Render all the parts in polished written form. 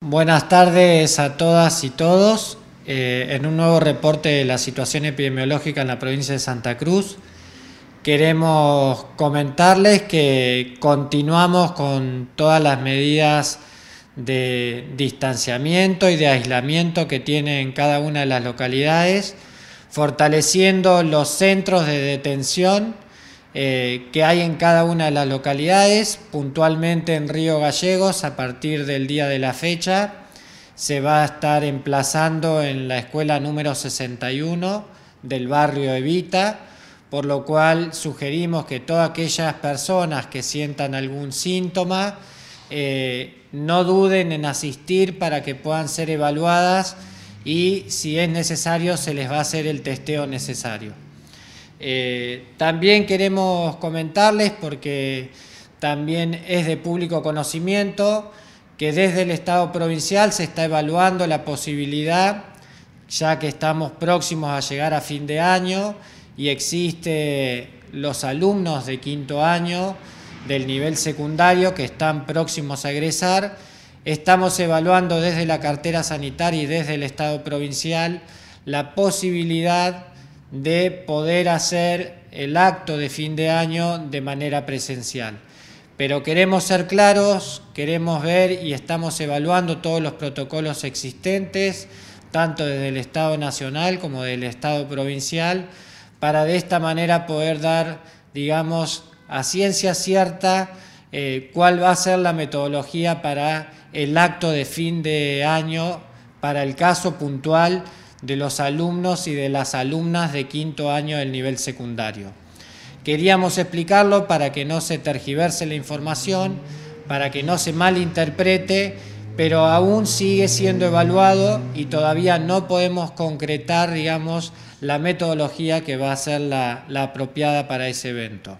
Buenas tardes a todas y todos. En un nuevo reporte de la situación epidemiológica en la provincia de Santa Cruz, queremos comentarles que continuamos con todas las medidas de distanciamiento y de aislamiento que tienen cada una de las localidades, fortaleciendo los centros de detención que hay en cada una de las localidades. Puntualmente en Río Gallegos, a partir del día de la fecha, se va a estar emplazando en la escuela número 61 del barrio Evita, por lo cual sugerimos que todas aquellas personas que sientan algún síntoma no duden en asistir para que puedan ser evaluadas y, si es necesario, se les va a hacer el testeo necesario. También queremos comentarles, porque también es de público conocimiento, que desde el Estado provincial se está evaluando la posibilidad, ya que estamos próximos a llegar a fin de año y existe los alumnos de quinto año del nivel secundario que están próximos a egresar. Estamos evaluando desde la cartera sanitaria y desde el Estado provincial la posibilidad de poder hacer el acto de fin de año de manera presencial. Pero queremos ser claros, queremos ver y estamos evaluando todos los protocolos existentes, tanto desde el Estado nacional como del Estado provincial, para de esta manera poder dar, digamos, a ciencia cierta cuál va a ser la metodología para el acto de fin de año, para el caso puntual de los alumnos y de las alumnas de quinto año del nivel secundario. Queríamos explicarlo para que no se tergiverse la información, para que no se malinterprete, pero aún sigue siendo evaluado y todavía no podemos concretar, digamos, la metodología que va a ser la apropiada para ese evento.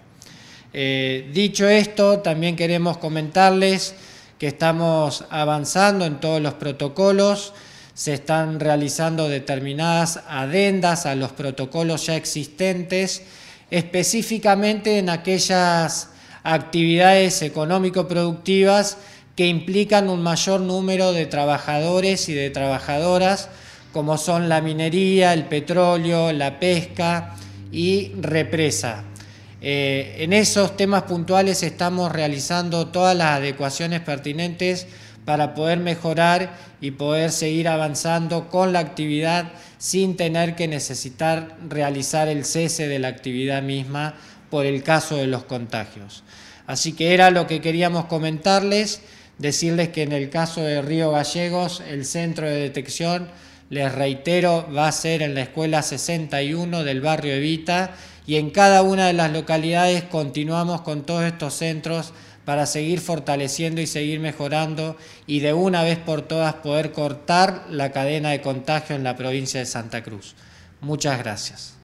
Dicho esto, también queremos comentarles que estamos avanzando en todos los protocolos. Se están realizando determinadas adendas a los protocolos ya existentes, específicamente en aquellas actividades económico-productivas que implican un mayor número de trabajadores y de trabajadoras, como son la minería, el petróleo, la pesca y represa. En esos temas puntuales estamos realizando todas las adecuaciones pertinentes para poder mejorar y poder seguir avanzando con la actividad sin tener que necesitar realizar el cese de la actividad misma por el caso de los contagios. Así que era lo que queríamos comentarles, decirles que en el caso de Río Gallegos, el centro de detección, les reitero, va a ser en la escuela 61 del barrio Evita, y en cada una de las localidades continuamos con todos estos centros para seguir fortaleciendo y seguir mejorando y de una vez por todas poder cortar la cadena de contagio en la provincia de Santa Cruz. Muchas gracias.